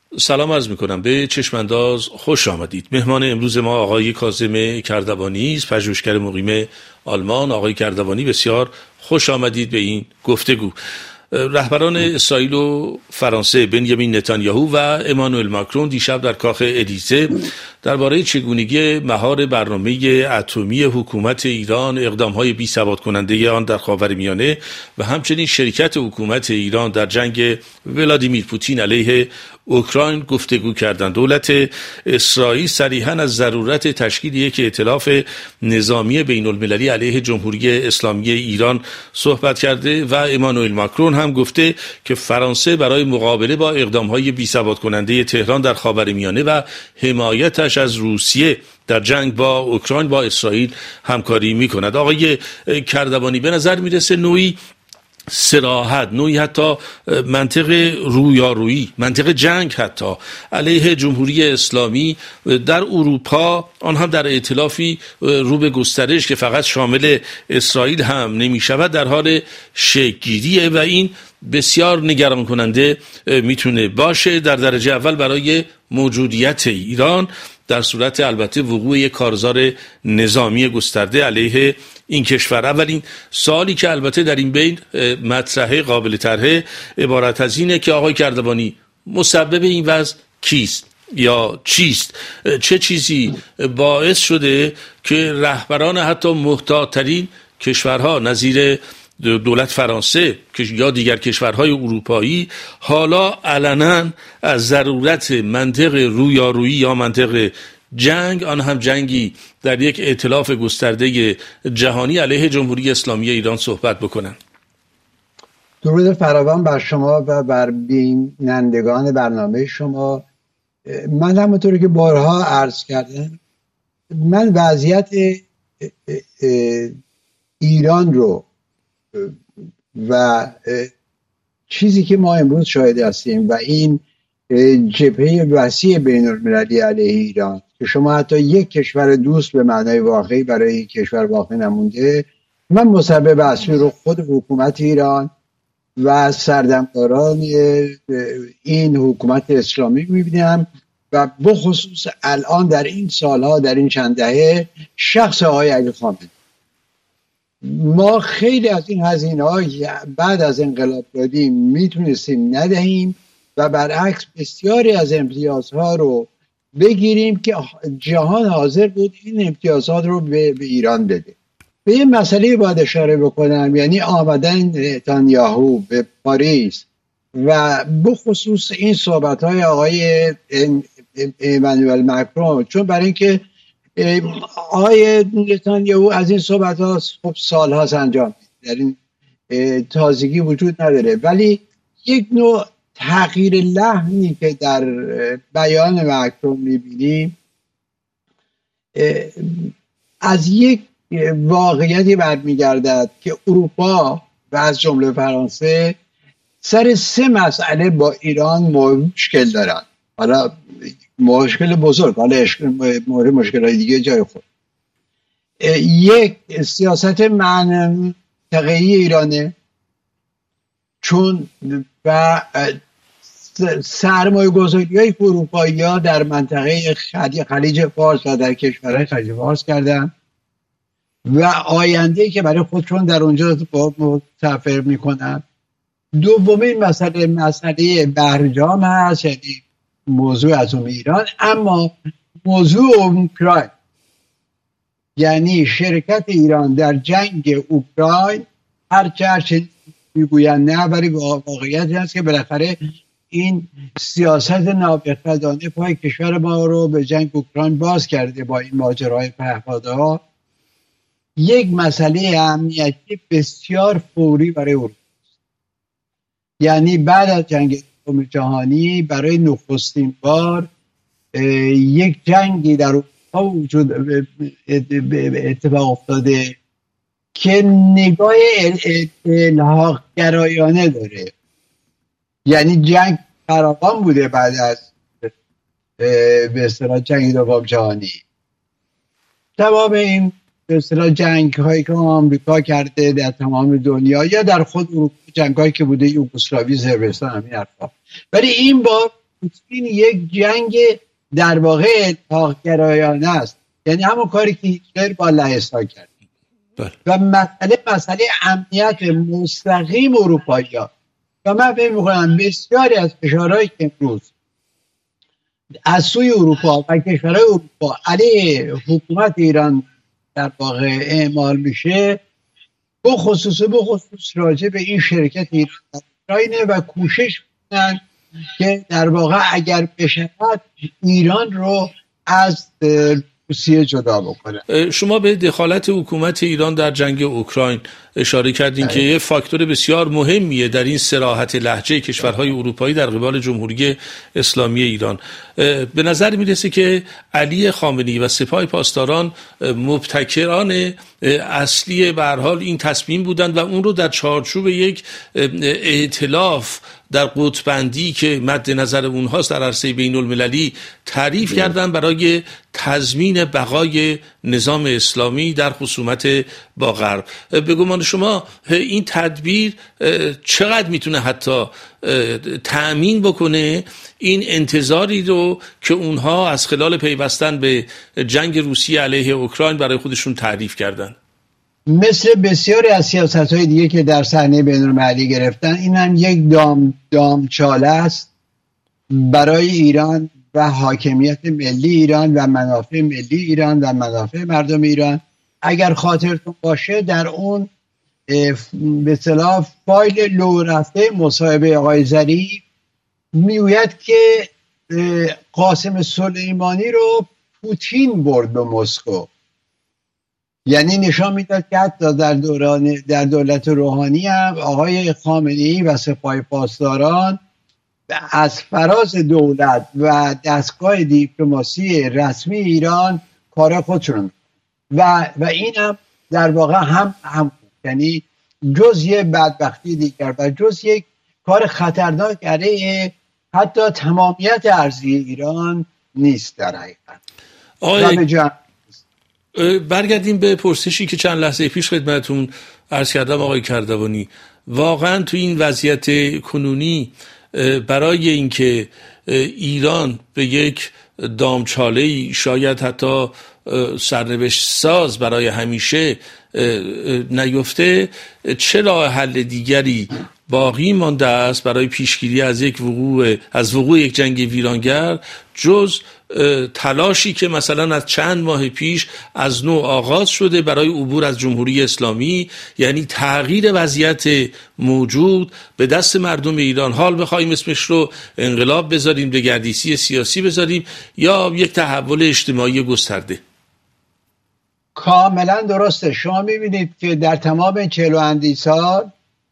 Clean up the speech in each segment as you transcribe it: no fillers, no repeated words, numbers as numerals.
سلام عرض میکنم به چشمانداز، خوش آمدید. مهمان امروز ما آقای کاظم کردوانی است، پژوهشگر مقیم آلمان. آقای کردوانی بسیار خوش آمدید به این گفتگو. رهبران اسرائیل و فرانسه بنیامین نتانیاهو و امانوئل ماکرون دیشب در کاخ الیزه درباره چگونگی مهار برنامه اتمی حکومت ایران، اقدام‌های بی‌ثبات کننده آن در خاورمیانه و همچنین شرکت حکومت ایران در جنگ ولادیمیر پوتین علیه اوکراین گفتگو کردند. دولت اسرائیل صریحاً از ضرورت تشکیل یک ائتلاف نظامی بین‌المللی علیه جمهوری اسلامی ایران صحبت کرده و امانوئل ماکرون هم گفته که فرانسه برای مقابله با اقدام‌های بی‌ثبات کننده تهران در خاورمیانه و حمایتش از روسیه در جنگ با اوکراین با اسرائیل همکاری می‌کند. آقای کردوانی، به نظر میرسه نوعی صراحت، نوعی حتی منطق رویارویی، منطق جنگ حتی علیه جمهوری اسلامی در اروپا، آن هم در ائتلافی رو به گسترش که فقط شامل اسرائیل هم نمی شود، در حال شکل‌گیریه و این بسیار نگران کننده میتونه باشه. در درجه اول برای موجودیت ایران در صورت البته وقوع یک کارزار نظامی گسترده علیه این کشور. اولین سوالی که البته در این بین مطرحه، قابل طرحه، عبارت از اینه که آقای کردوانی، مسبب این وضع کیست یا چیست؟ چه چیزی باعث شده که رهبران حتی محتاط‌ترین کشورها نظیر دولت فرانسه یا دیگر کشورهای اروپایی حالا علنا از ضرورت منطق رویارویی یا منطق جنگ، آن هم جنگی در یک ائتلاف گسترده جهانی علیه جمهوری اسلامی ایران صحبت بکنن؟ درود فراوان بر شما و بر بینندگان برنامه شما. من همونطوری که بارها عرض کردم، من وضعیت ایران رو و چیزی که ما امروز شاهد هستیم و این جبهه وسیع بین المللی علیه ایران که شما حتی یک کشور دوست به معنای واقعی برای یک کشور واقع نمونده، من مسبب اصلی رو خود حکومت ایران و سردمداران این حکومت اسلامی میبینم و بخصوص الان در این سالها، در این چند دهه، شخص آقای علی خامنه‌ای. ما خیلی از این هزینه‌های بعد از انقلاب دادیم میتونستیم ندهیم و برعکس بسیاری از امتیازها رو بگیریم که جهان حاضر بود این امتیازات رو به ایران بده. به یه مسئله باید اشاره بکنم، یعنی آمدن نتانیاهو به پاریس و بخصوص این صحبت‌های آقای امانوئل ماکرون، چون برای اینکه آقای نتانیاهو از این صحبت‌ها خب سال‌هاست انجام در این تازگی وجود نداره، ولی یک نوع تغییر لحنی که در بیان ماکرون می‌بینیم از یک واقعیتی برمیگردد که اروپا و از جمله فرانسه سر 3 مسئله با ایران مشکل دارن. حالا مشکل بزرگ، حالا مشکل‌های دیگه جای خود. یک، سیاست منطقه‌ای ایرانه، چون و سرمایه گذاری های اروپایی ها در منطقه خلیج فارس و در کشورهای خلیج فارس کردن و آینده که برای خودشون در اونجا متفر میکنن. دومین مسئله برجام هست، یعنی موضوع اتم ایران. اما موضوع اوکراین، یعنی شرکت ایران در جنگ اوکراین، هرچه میگویند نه، ولی واقعیت هست که بالاخره این سیاست نابخردانه پای کشور ما رو به جنگ اوکراین باز کرده با این ماجرای پهپادها. یک مسئله امنیتی بسیار فوری برای اروپا، یعنی بعد از جنگ دوم جهانی برای نخستین بار یک جنگی در اروپا وجود اتفاق افتاده که نگاه الحاق گرایانه داره، یعنی جنگ فراوان بوده بعد از به اصطلاح جنگ دوم جهانی. تمام این به اصطلاح جنگ هایی که آمریکا کرده در تمام دنیا یا در خود اروپا، جنگ هایی که بوده یوگسلاوی، صربستان، همین حرفا. ولی این بار پوتین یک جنگ در واقع الحاق‌گرایانه است، یعنی همون کاری که هیتلر با لهستان کرد. و مسئله امنیت مستقیم اروپایی‌ها. و من فکر می‌کنم بسیاری از فشارهایی که امروز از سوی اروپا و کشورهای اروپا علیه حکومت ایران در واقع اعمال میشه، بخصوص راجع به این شرکت ایران و کوشش میکنن که در واقع اگر بشود ایران رو از روسیه جدا بکنه. شما به دخالت حکومت ایران در جنگ اوکراین اشاره کردین که یه فاکتور بسیار مهمیه در این صراحت لهجه کشورهای اروپایی در قبال جمهوری اسلامی ایران. به نظر میرسه که علی خامنه‌ای و سپاه پاسداران مبتکران اصلی به هر حال این تصمیم بودند و اون رو در چارچوب یک ائتلاف در قطب‌بندی که مد نظر اونهاست در عرصه بین المللی تعریف کردن برای تضمین بقای نظام اسلامی در خصومت با غرب. به گمان شما این تدبیر چقدر میتونه حتی تأمین بکنه این انتظاری رو که اونها از خلال پیوستن به جنگ روسیه علیه اوکراین برای خودشون تعریف کردن؟ مثل بسیاری از سیاست‌های دیگه که در صحنه بین‌المللی گرفتن، این هم یک دامچاله است برای ایران و حاکمیت ملی ایران و منافع ملی ایران و منافع مردم ایران. اگر خاطرتون باشه در اون به اصطلاح فایل لو رفته مصاحبه آقای ظریف میگوید که قاسم سلیمانی رو پوتین برد به مسکو، یعنی نشان میداد که حتی در دولت روحانی هم آقای خامنه‌ای و سپاه پاسداران از فراز دولت و دستگاه دیپلماسی رسمی ایران کار خودشون و این هم در واقع هم یعنی جز یک بدبختی دیگر و جز یک کار خطرناک علیه حتی تمامیت ارضی ایران نیست در حقیقت. برگردیم به پرسشی که چند لحظه پیش خدمتون عرض کردم آقای کردوانی. واقعا تو این وضعیت کنونی برای اینکه ایران به یک دامچاله‌ای شاید حتی سرنوشت ساز برای همیشه نیفته، چه راه حل دیگری باقی مانده است برای پیشگیری از وقوع یک جنگ ویرانگر جز تلاشی که مثلا از چند ماه پیش از نو آغاز شده برای عبور از جمهوری اسلامی، یعنی تغییر وضعیت موجود به دست مردم ایران، حال بخوایم اسمش رو انقلاب بذاریم، دگردیسی سیاسی بذاریم یا یک تحول اجتماعی گسترده؟ کاملا درسته. شما میبینید که در تمام 40 اندی سال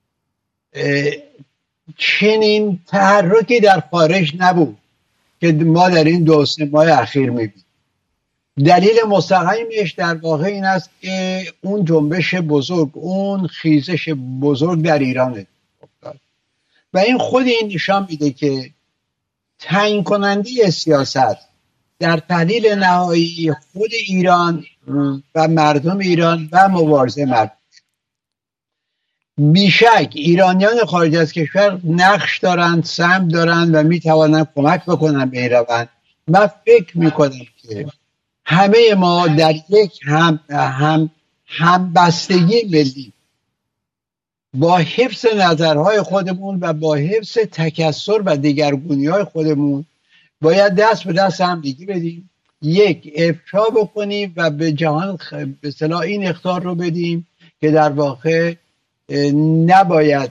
چنین تحرکی در خارج نبود که ما در این 2-3 ماه اخیر میبینیم. دلیل مستقیمش در واقع این است که اون جنبش بزرگ، اون خیزش بزرگ در ایران افتاد و این خود این نشان میده که تعیین کننده سیاست در تحلیل نهایی خود ایران و مردم ایران و مبارزه مردم. بیشک ایرانیان خارج از کشور نقش دارند، سهم دارند و میتوانند کمک بکنند به این روند. من فکر میکنم که همه ما در یک همبستگی ملی با حفظ نظرهای خودمون و با حفظ تکثر و دگرگونی‌های خودمون باید دست به دست هم دیگه بدیم، یک افشا بکنیم و به جهان به اصطلاح این اخطار رو بدیم که در واقع نباید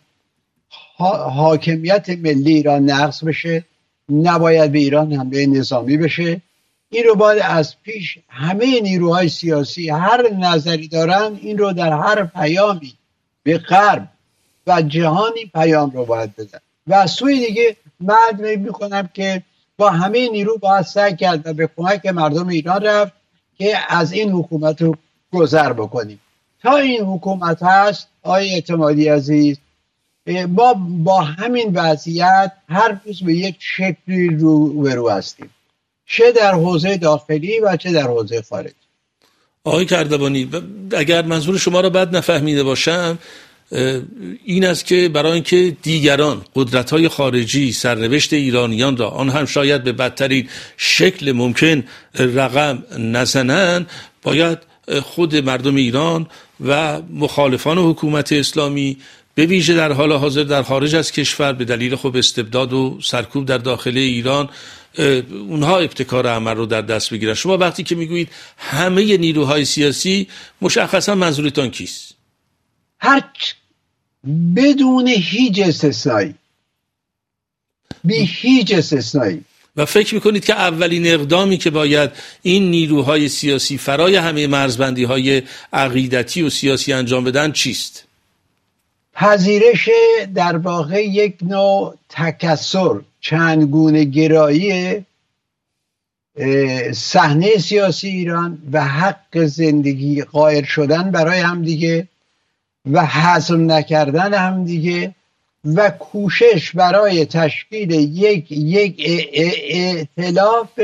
حاکمیت ملی ایران نقض بشه، نباید به ایران حمله نظامی بشه. این رو باید از پیش همه نیروهای سیاسی هر نظری دارن این رو در هر پیامی به غرب و جهانی پیام رو باید بدن و از سوی دیگه من میکنم که با همه نیرو باید سعی کرد و به کمک مردم ایران رفت که از این حکومت رو گذر بکنیم. تا این حکومت هست آقای اعتمادی عزیز، ما با همین وضعیت هر روز به یک شکلی روبرو هستیم، چه در حوزه داخلی و چه در حوزه خارجی. آقای کردوانی، اگر منظور شما را بد نفهمیده باشم، این است که برای اینکه دیگران قدرت‌های خارجی سرنوشت ایرانیان را آن هم شاید به بدترین شکل ممکن رقم نزنند، باید خود مردم ایران و مخالفان حکومت اسلامی به ویژه در حال حاضر در خارج از کشور به دلیل خب استبداد و سرکوب در داخل ایران اونها ابتکار عمل رو در دست بگیرن. شما وقتی که میگویید همه نیروهای سیاسی، مشخصا منظورتان کیست؟ بدون هیچ استثنایی، بی هیچ استثنایی. و فکر میکنید که اولین اقدامی که باید این نیروهای سیاسی فرای همه مرزبندی های عقیدتی و سیاسی انجام بدن چیست؟ پذیرش در واقع یک نوع تکثر، چندگونه گرایی صحنه سیاسی ایران و حق زندگی قائل شدن برای همدیگه و حزم نکردن همدیگه و کوشش برای تشکیل یک ائتلاف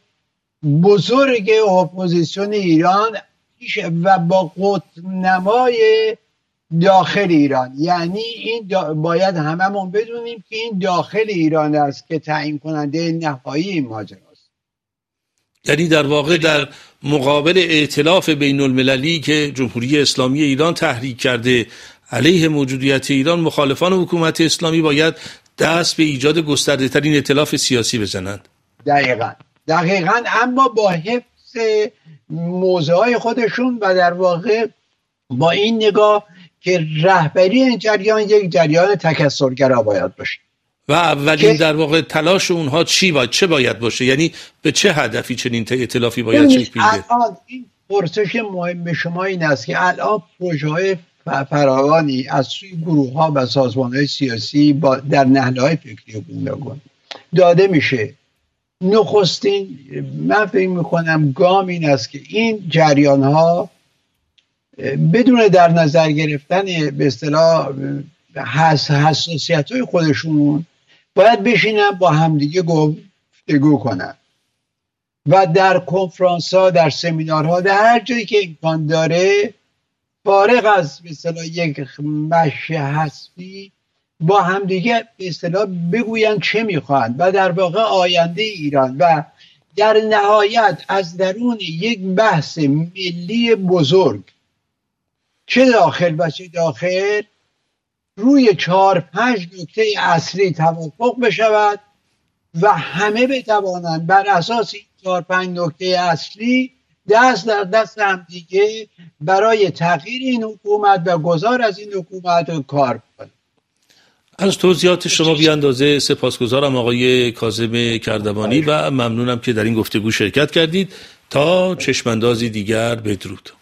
بزرگ اپوزیسیون ایران و با قطب نمای داخل ایران. یعنی این باید هممون بدونیم که این داخل ایران است که تعیین کننده نهایی این ماجراست. یعنی در واقع در مقابل ائتلاف بین المللی که جمهوری اسلامی ایران تحریک کرده علیه موجودیت ایران، مخالفان حکومت اسلامی باید دست به ایجاد گسترده ترین ائتلاف سیاسی بزنند. دقیقاً، اما با حفظ موضعهای خودشون و در واقع با این نگاه که رهبری این جریان یک جریان تکثرگرا باید باشه. و اولین در واقع تلاش اونها چه باید باشه؟ یعنی به چه هدفی چنین ائتلافی باید شکل بگیره؟ الان این پرسش مهم شما این است که الان پروژه‌های فراوانی از سوی گروه‌ها و سازمان‌های سیاسی در نهله‌های فکری و گوناگون داده میشه. نخستین من فکر می‌کنم گام این است که این جریان‌ها بدون در نظر گرفتن به اصطلاح حساسیت‌های خودشون باید بشینن با همدیگه گفتگو کنن و در کنفرانس‌ها، در سمینارها، در هر جایی که امکان داره، فارغ از به اصطلاح یک مشی حذفی، با همدیگه به اصطلاح بگوین چه میخوان و در واقع آینده ایران و در نهایت از درون یک بحث ملی بزرگ، چه داخل و چه داخل، روی 4-5 نکته اصلی توافق بشود و همه بتوانند بر اساس این 4-5 نکته اصلی دست در دست هم دیگه برای تغییر این حکومت و گذار از این حکومت کار کنند. از توضیحات شما بی اندازه سپاسگزارم آقای کاظم کردوانی و ممنونم که در این گفتگو شرکت کردید. تا چشماندازی دیگر، بدرود.